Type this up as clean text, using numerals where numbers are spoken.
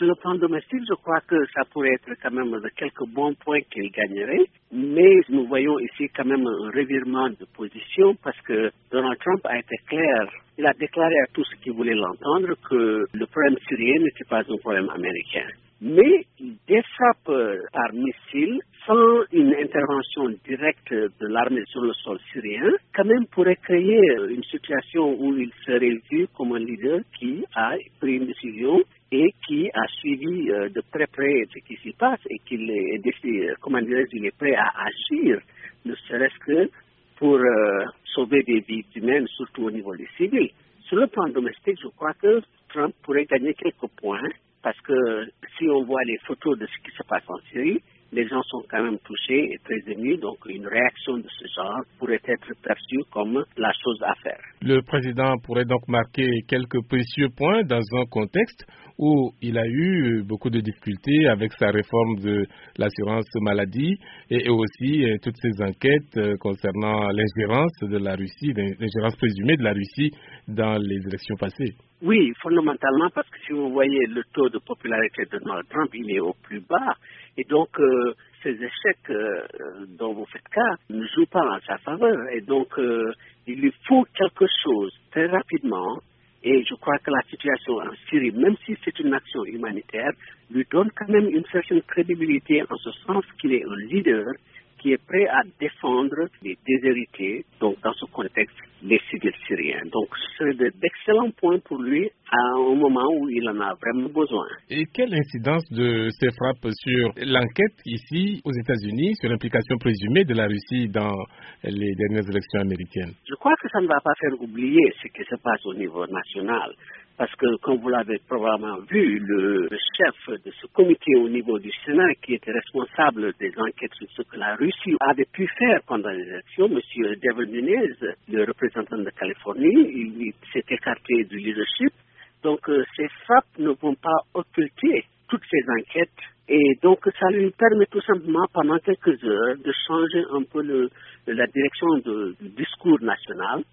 Sur le plan domestique, je crois que ça pourrait être quand même de quelques bons points qu'il gagnerait, mais nous voyons ici quand même un revirement de position parce que Donald Trump a été clair. Il a déclaré à tous ceux qui voulaient l'entendre que le problème syrien n'était pas un problème américain. Mais des frappes par missile, sans une intervention directe de l'armée sur le sol syrien, quand même pourrait créer une situation où il serait vu comme un leader qui a pris une décision et qui a suivi de très près ce qui s'y passe et qu'il est décidé, il est prêt à agir, ne serait-ce que pour sauver des vies humaines, surtout au niveau des civils. Sur le plan domestique, je crois que Trump pourrait gagner quelques points parce que si on voit les photos de ce qui se passe en Syrie, les gens sont quand même touchés et très émus, donc une réaction de ce genre pourrait être perçue comme la chose à faire. Le président pourrait donc marquer quelques précieux points dans un contexte où il a eu beaucoup de difficultés avec sa réforme de l'assurance maladie et aussi toutes ces enquêtes concernant l'ingérence de la Russie, l'ingérence présumée de la Russie dans les élections passées. Oui, fondamentalement, parce que si vous voyez le taux de popularité de Donald Trump, il est au plus bas. Et donc, ces échecs dont vous faites cas ne jouent pas en sa faveur. Et donc, il lui faut quelque chose très rapidement. Et je crois que la situation en Syrie, même si c'est une action humanitaire, lui donne quand même une certaine crédibilité en ce sens qu'il est un leader qui est prêt à défendre les déshérités, donc dans ce contexte, les civils syriens. Donc ce serait d'excellents points pour lui à un moment où il en a vraiment besoin. Et quelle incidence de ces frappes sur l'enquête ici aux États-Unis, sur l'implication présumée de la Russie dans les dernières élections américaines? Je crois que ça ne va pas faire oublier ce qui se passe au niveau national. Parce que, comme vous l'avez probablement vu, le chef de ce comité au niveau du Sénat, qui était responsable des enquêtes sur ce que la Russie avait pu faire pendant les élections, M. Devin Nunes, le représentant de Californie, il s'est écarté du leadership. Donc, ces frappes ne vont pas occulter toutes ces enquêtes. Et donc, ça lui permet tout simplement, pendant quelques heures, de changer un peu la direction du discours national.